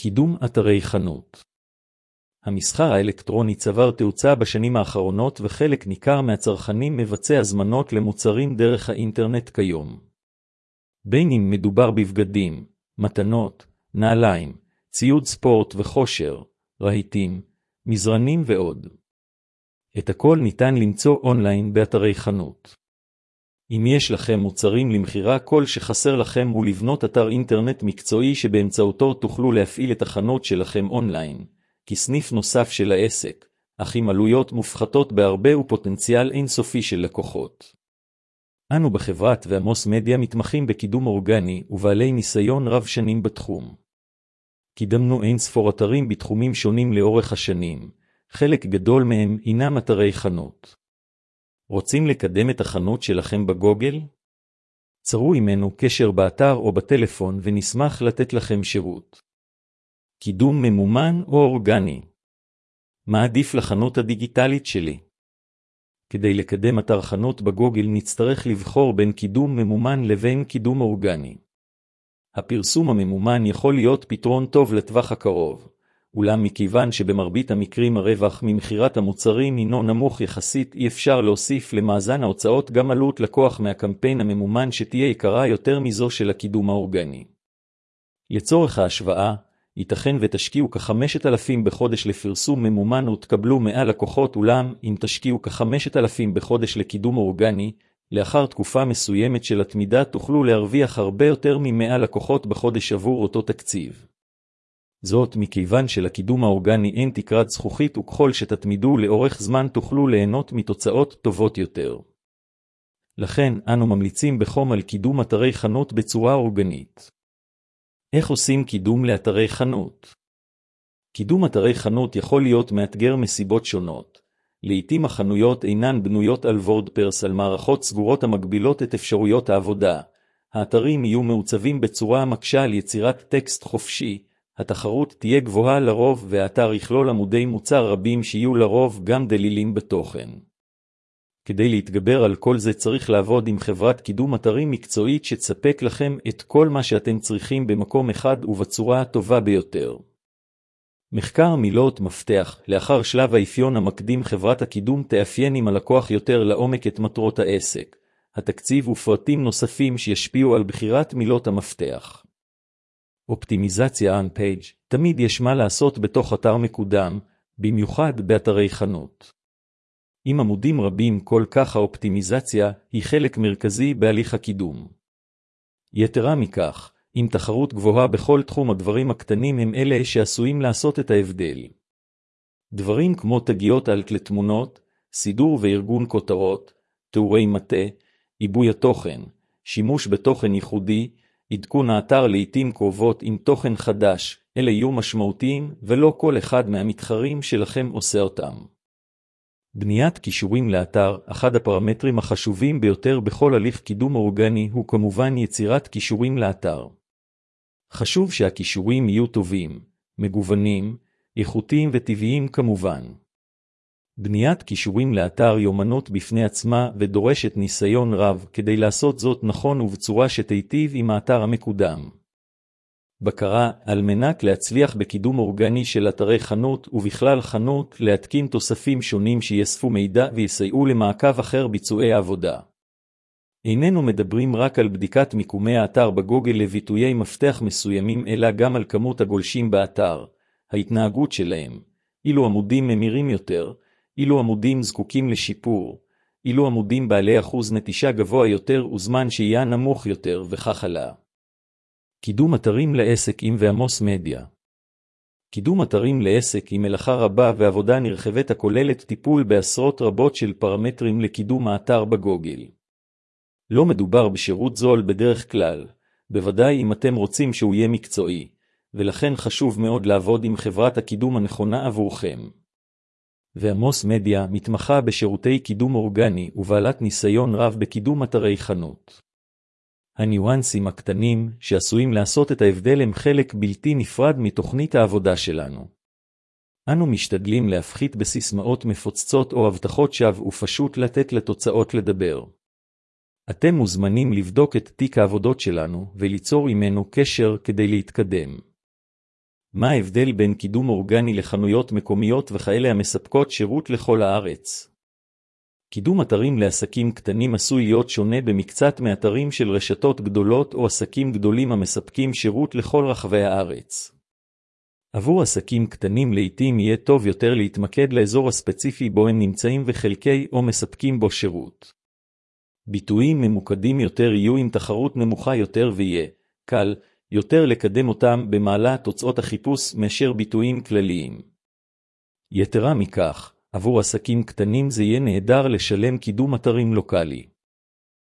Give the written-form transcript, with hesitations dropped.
קידום אתרי חנות. המסחר האלקטרוני צבר תאוצה בשנים האחרונות וחלק ניכר מהצרכנים מבצע הזמנות למוצרים דרך האינטרנט כיום. בין אם מדובר בבגדים, מתנות, נעליים, ציוד ספורט וכושר, רהיטים, מזרנים ועוד. את הכל ניתן למצוא אונליין באתרי חנות. אם יש לכם מוצרים למכירה, כל שחסר לכם הוא לבנות אתר אינטרנט מקצועי שבאמצעותו תוכלו להפעיל את החנות שלכם אונליין, כסניף נוסף של העסק, אך עם עלויות מופחתות בהרבה ופוטנציאל אינסופי של לקוחות. אנו בחברת ועמוס מדיה מתמחים בקידום אורגני ובעלי ניסיון רב שנים בתחום. קידמנו אין ספור אתרים בתחומים שונים לאורך השנים, חלק גדול מהם הינם אתרי חנות. רוצים לקדם את החנות שלכם בגוגל? צרו עמנו קשר באתר או בטלפון ונשמח לתת לכם שירות. קידום ממומן או אורגני? מה עדיף לחנות הדיגיטלית שלי? כדי לקדם אתר חנות בגוגל נצטרך לבחור בין קידום ממומן לבין קידום אורגני. הפרסום הממומן יכול להיות פתרון טוב לטווח הקרוב, אולם מכיוון שבמרבית המקרים הרווח ממכירת המוצרים הינו נמוך יחסית, אי אפשר להוסיף למאזן ההוצאות גם עלות לקוח מהקמפיין הממומן שתהיה יקרה יותר מזו של הקידום האורגני. לצורך ההשוואה, ייתכן ותשקיעו כ-5,000 בחודש לפרסום ממומן ותקבלו 100 לקוחות, אולם אם תשקיעו כ-5,000 בחודש לקידום אורגני, לאחר תקופה מסוימת של התמידה תוכלו להרוויח הרבה יותר מ-100 לקוחות בחודש עבור אותו תקציב. זאת מכיוון שלקידום האורגני אין תקרת זכוכית, וככל שתתמידו לאורך זמן תוכלו ליהנות מתוצאות טובות יותר. לכן אנו ממליצים בחום על קידום אתרי חנות בצורה אורגנית. איך עושים קידום לאתרי חנות? קידום אתרי חנות יכול להיות מאתגר מסיבות שונות. לעתים החנויות אינן בנויות על וורדפרס, על מערכות סגורות המגבילות את אפשרויות העבודה. האתרים יהיו מעוצבים בצורה המקשה על יצירת טקסט חופשי. התחרות תהיה גבוהה לרוב, והאתר יכלול עמודי מוצר רבים שיהיו לרוב גם דלילים בתוכן. כדי להתגבר על כל זה צריך לעבוד עם חברת קידום אתרים מקצועית שתספק לכם את כל מה שאתם צריכים במקום אחד ובצורה הטובה ביותר. מחקר מילות מפתח. לאחר שלב האפיון המקדים, חברת הקידום תאפיין עם הלקוח יותר לעומק את מטרות העסק, התקציב ופרטים נוספים שישפיעו על בחירת מילות המפתח. אופטימיזציה on page. תמיד יש מה לעשות בתוך אתר מקודם, במיוחד באתרי חנות. עם עמודים רבים כל כך, האופטימיזציה היא חלק מרכזי בהליך הקידום. יתרה מכך, עם תחרות גבוהה בכל תחום, הדברים הקטנים הם אלה שעשויים לעשות את ההבדל. דברים כמו תגיות אלט לתמונות, סידור וארגון כותרות, תיאורי מטה, עיבוי התוכן, שימוש בתוכן ייחודי, עדכון האתר לעתים קרובות עם תוכן חדש, אלה יהיו משמעותיים ולא כל אחד מהמתחרים שלכם עושה אותם. בניית קישורים לאתר. אחד הפרמטרים החשובים ביותר בכל הליך קידום אורגני הוא כמובן יצירת קישורים לאתר. חשוב שהקישורים יהיו טובים, מגוונים, איכותיים וטבעיים כמובן. בניית קישורים לאתר היא אומנות בפני עצמה ודורשת ניסיון רב כדי לעשות זאת נכון ובצורה שתיטיב עם האתר המקודם. בקרה. על מנת להצליח בקידום אורגני של אתרי חנות ובכלל חנות, להתקין תוספים שונים שיאספו מידע ויסייעו למעקב אחר ביצועי העבודה. איננו מדברים רק על בדיקת מיקומי האתר בגוגל לביטויי מפתח מסוימים, אלא גם על כמות הגולשים באתר, ההתנהגות שלהם, אילו עמודים ממירים יותר, אילו עמודים זקוקים לשיפור, אילו עמודים בעלי אחוז נטישה גבוה יותר וזמן שהייה נמוך יותר וכך הלאה. קידום אתרים לעסק עם ועמוס מדיה. קידום אתרים לעסק היא מלאכה רבה ועבודה נרחבת הכוללת טיפול בעשרות רבות של פרמטרים לקידום האתר בגוגל. לא מדובר בשירות זול בדרך כלל, בוודאי אם אתם רוצים שהוא יהיה מקצועי, ולכן חשוב מאוד לעבוד עם חברת הקידום הנכונה עבורכם. ועמוס מדיה מתמחה בשירותי קידום אורגני ובעלת ניסיון רב בקידום אתרי חנות. הניואנסים הקטנים שעשויים לעשות את ההבדל הם חלק בלתי נפרד מתוכנית העבודה שלנו. אנו משתדלים להפחית בסיסמאות מפוצצות או הבטחות שווא ופשוט לתת לתוצאות לדבר. אתם מוזמנים לבדוק את תיק העבודות שלנו וליצור עמנו קשר כדי להתקדם. מה ההבדל בין קידום אורגני לחנויות מקומיות וכאלה המספקות שירות לכל הארץ? קידום אתרים לעסקים קטנים עשוי להיות שונה במקצת מאתרים של רשתות גדולות או עסקים גדולים המספקים שירות לכל רחבי הארץ. עבור עסקים קטנים לעתים יהיה טוב יותר להתמקד לאזור הספציפי בו הם נמצאים וחלקי או מספקים בו שירות. ביטויים ממוקדים יותר יהיו עם תחרות נמוכה יותר ויהיה קל יותר לקדם אותם במעלה תוצאות החיפוש מאשר ביטויים כלליים. יתרה מכך, עבור עסקים קטנים זה יהיה נהדר לשלם קידום אתרים לוקלי.